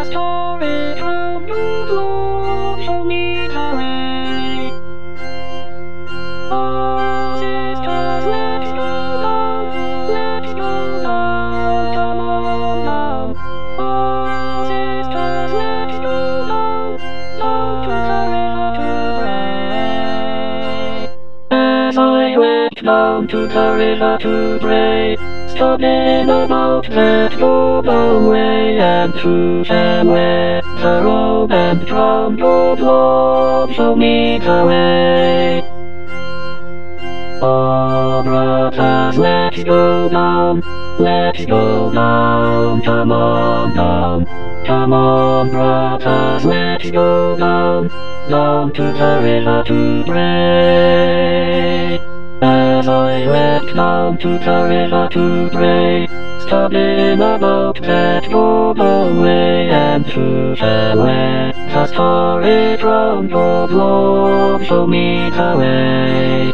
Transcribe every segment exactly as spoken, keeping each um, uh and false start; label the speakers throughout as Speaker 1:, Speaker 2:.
Speaker 1: story from your blood, show me the way. Oh, sisters, let's go down, let's go down, come on down. Oh, sisters, let's go down, down to the river to pray. As I went down to the river to pray, studying about that golden way, and to them where the robe and crown of love, show me the way. Oh, brothers, let's go down, let's go down, come on down. Come on, brothers, let's go down, down to the river to pray. As I went down to the river to pray, studying about that golden way, and to them where the story from your love, show me the way.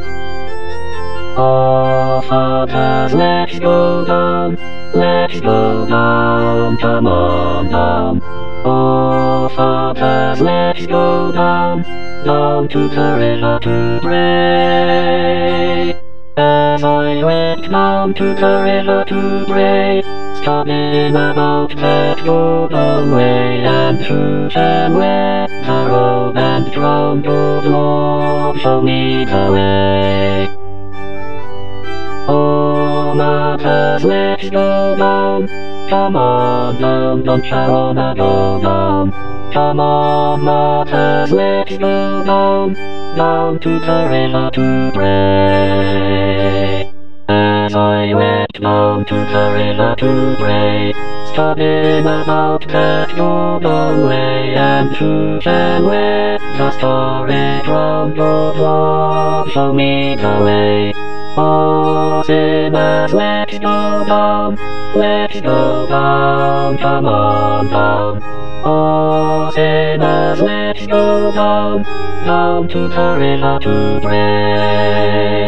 Speaker 1: Oh, fathers, let's go down, let's go down, come on down. Oh, fathers, let's go down, down to the river to pray. As I went down to the river to pray, studying about that golden way, and to them where the robe and crown of love, show me the way. Oh, mothers, let's go down, come on down, don't you wanna go down? Come on, mothers, let's go down, down to the river to pray. As I went down to the river to pray, studying about that golden way, and to them where the story from your love, show me the way. Oh, sinners, let's go down, let's go down, come on down. Oh, sinners, let's go down, down to the river to pray.